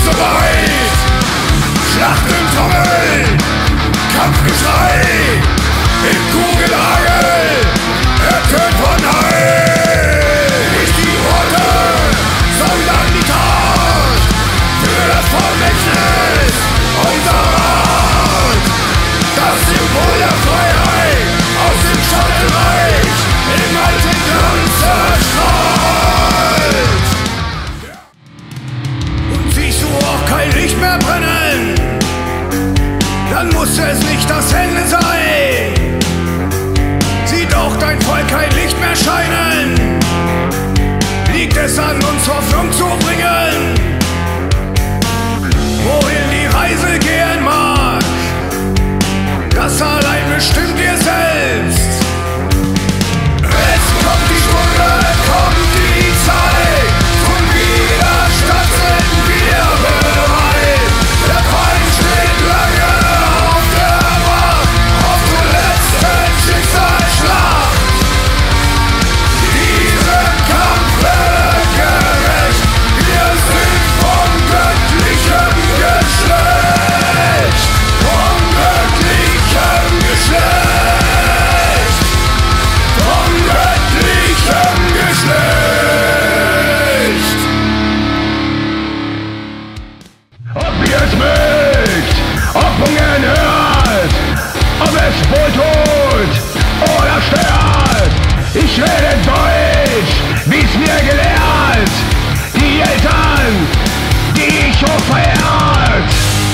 so weit. Schlacht im Trommel, Kampfgeschrei, im Kugelhagel, ertönt von Heil. Nicht die Worte, sondern die Tat, für das Vermächtnis unserer Art. Das Symbol der Freiheit aus dem Schottenreich im alten Glanz erstrahlt. Und siehst du auch kein Licht mehr brennen, dann muss es nicht das Ende sein. Sieh doch dein Volk kein Licht mehr scheinen, liegt es an uns Hoffnung zu bringen, wohin die Reise gehen mag. Das allein bestimmt ihr selbst. Es kommt die Stunde, kommt die Zeit, zum Widerstand sind wir bereit. Der Feind steht lange auf der Wacht, auf zur letzten Schicksalsschlacht. Dieser Kampf wird gerecht, wir sind vom göttlichen Geschlecht. Vom göttlichen Geschlecht. Vom göttlichen Geschlecht. Ob ihr es mögt, ob Hungern hört, ob es wohltut oder stört, ich rede Deutsch, wie's mir gelehrt, die Eltern, die ich hoch verehrt.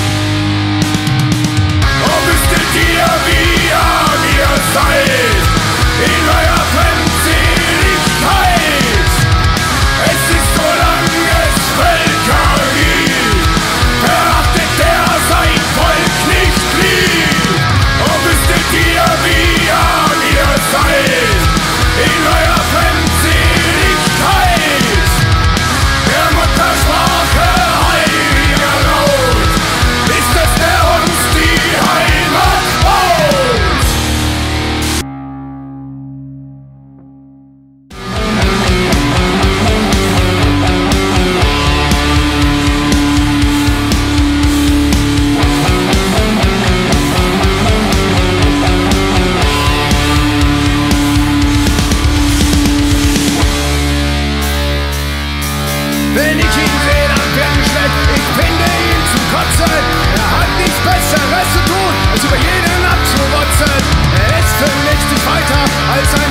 Oh, wüsstet ihr, wie arm ihr seid in eurer Feindseligkeit? Es ist, solange es Völker gibt, verachtet der sein Volk nicht lieb. Oh, wüsstet ihr, wie arm ihr seid in eurer Feindseligkeit? Der Muttersprache heiliger Laut ist es, der uns die Heimat baut. Wenn ich ihn sehe, dann wird mir schlecht, ich finde ihn zu kotzen. Er hat nichts Besseres zu tun, als über jeden abzurotzen. Er ist für nichts nicht weiter als ein